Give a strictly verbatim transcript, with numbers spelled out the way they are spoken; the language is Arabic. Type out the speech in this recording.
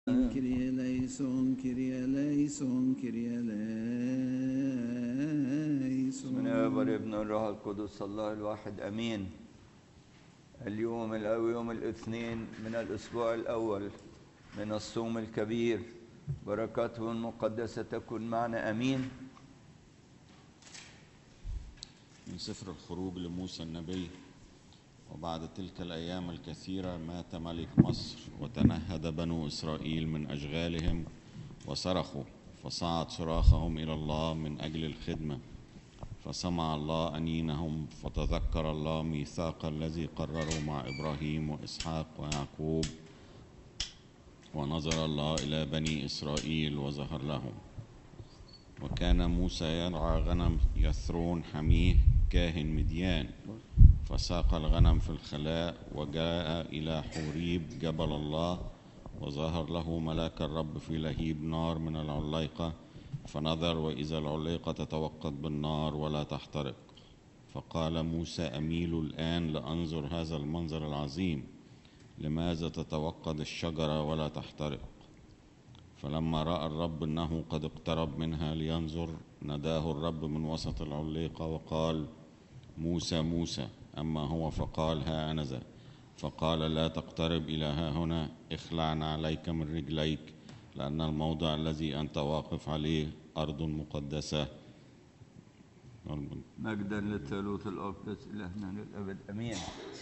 Kyrie eleison, Kyrie eleison, Kyrie eleison. من الآب والابن والروح القدس الله الواحد أمين. اليوم الأول يوم الاثنين من الأسبوع الأول من الصوم الكبير، بركاته المقدسة تكن معنا أمين. من سفر الخروج لموسى النبي. وبعد تلك الأيام الكثيرة مات ملك مصر، وتنهد بنو إسرائيل من أشغالهم وصرخوا، فصعد صراخهم إلى الله من أجل الخدمة، فسمع الله أنينهم، فتذكر الله ميثاق الذي قرره مع إبراهيم وإسحاق ويعقوب، ونظر الله إلى بني إسرائيل وظهر لهم. وكان موسى يرعى غنم يثرون حميه كاهن مديان، فساق الغنم في الخلاء، وجاء إلى حوريب جبل الله، وظهر له ملاك الرب في لهيب نار من العليقة، فنظر وإذا العليقة تتوقد بالنار ولا تحترق. فقال موسى: أميل الآن لأنظر هذا المنظر العظيم، لماذا تتوقد الشجرة ولا تحترق؟ فلما رأى الرب أنه قد اقترب منها لينظر، ناداه الرب من وسط العليقة وقال: موسى موسى. أما هو فقال: ها أنا ذا. فقال: لا تقترب إلى ها هنا، اخلع عليك من رجليك، لأن الموضع الذي أنت واقف عليه أرض مقدسة. مجدا للثالوث الأقدس إلهنا للأبد أمين.